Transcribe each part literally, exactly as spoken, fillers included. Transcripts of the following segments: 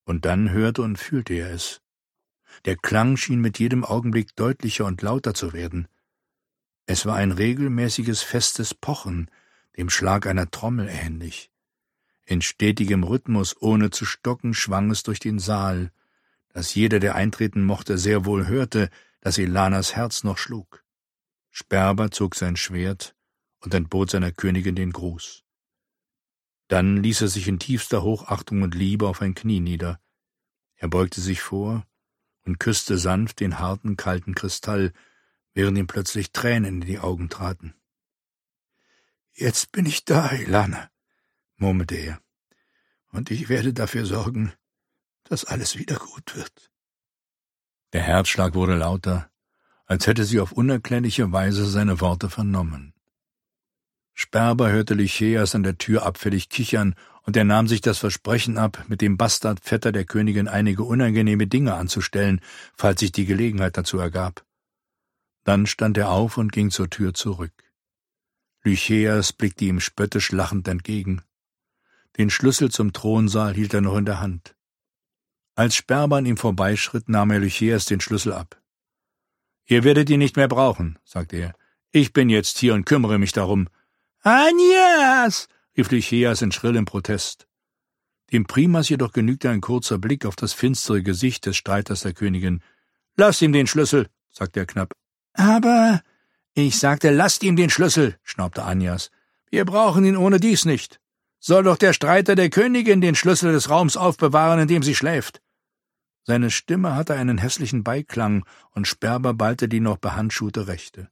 Und dann hörte und fühlte er es. Der Klang schien mit jedem Augenblick deutlicher und lauter zu werden. Es war ein regelmäßiges, festes Pochen, dem Schlag einer Trommel ähnlich. In stetigem Rhythmus, ohne zu stocken, schwang es durch den Saal, dass jeder, der eintreten mochte, sehr wohl hörte, dass Elanas Herz noch schlug. Sperber zog sein Schwert und entbot seiner Königin den Gruß. Dann ließ er sich in tiefster Hochachtung und Liebe auf ein Knie nieder. Er beugte sich vor und küsste sanft den harten, kalten Kristall, während ihm plötzlich Tränen in die Augen traten. »Jetzt bin ich da, Elana«, murmelte er, »und ich werde dafür sorgen, dass alles wieder gut wird.« Der Herzschlag wurde lauter, als hätte sie auf unerklärliche Weise seine Worte vernommen. Sperber hörte Lychaeas an der Tür abfällig kichern, und er nahm sich das Versprechen ab, mit dem Bastardvetter der Königin einige unangenehme Dinge anzustellen, falls sich die Gelegenheit dazu ergab. Dann stand er auf und ging zur Tür zurück. Lychaeas blickte ihm spöttisch lachend entgegen. Den Schlüssel zum Thronsaal hielt er noch in der Hand. Als Sperber an ihm vorbeischritt, nahm er Lychaeas den Schlüssel ab. »Ihr werdet ihn nicht mehr brauchen«, sagte er. »Ich bin jetzt hier und kümmere mich darum.« »Anias«, rief Lychaeas in schrillem Protest. Dem Primas jedoch genügte ein kurzer Blick auf das finstere Gesicht des Streiters der Königin. »Lasst ihm den Schlüssel«, sagte er knapp. »Aber...« »Ich sagte, lasst ihm den Schlüssel«, schnaubte Anias. »Wir brauchen ihn ohne dies nicht. Soll doch der Streiter der Königin den Schlüssel des Raums aufbewahren, in dem sie schläft.« Seine Stimme hatte einen hässlichen Beiklang, und Sperber ballte die noch behandschuhte Rechte.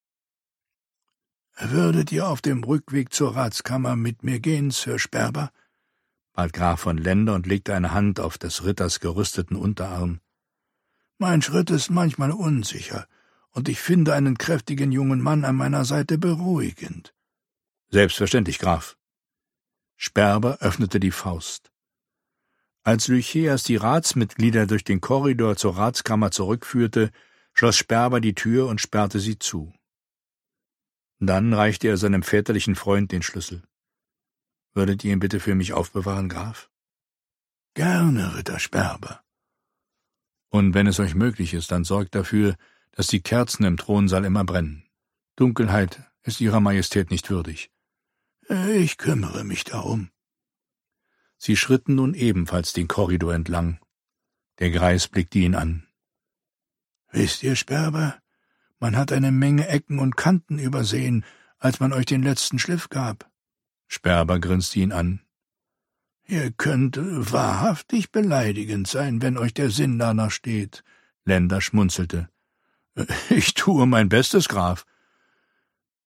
»Würdet ihr auf dem Rückweg zur Ratskammer mit mir gehen, Sir Sperber?« bat Graf von Lender und legte eine Hand auf des Ritters gerüsteten Unterarm. »Mein Schritt ist manchmal unsicher, und ich finde einen kräftigen jungen Mann an meiner Seite beruhigend.« »Selbstverständlich, Graf.« Sperber öffnete die Faust. Als Lychaeas die Ratsmitglieder durch den Korridor zur Ratskammer zurückführte, schloss Sperber die Tür und sperrte sie zu. Dann reichte er seinem väterlichen Freund den Schlüssel. »Würdet ihr ihn bitte für mich aufbewahren, Graf?« »Gerne, Ritter Sperber.« »Und wenn es euch möglich ist, dann sorgt dafür, dass die Kerzen im Thronsaal immer brennen. Dunkelheit ist Ihrer Majestät nicht würdig.« »Ich kümmere mich darum.« Sie schritten nun ebenfalls den Korridor entlang. Der Greis blickte ihn an. »Wisst ihr, Sperber, man hat eine Menge Ecken und Kanten übersehen, als man euch den letzten Schliff gab.« Sperber grinste ihn an. »Ihr könnt wahrhaftig beleidigend sein, wenn euch der Sinn danach steht.« Lender schmunzelte. »Ich tue mein Bestes, Graf«,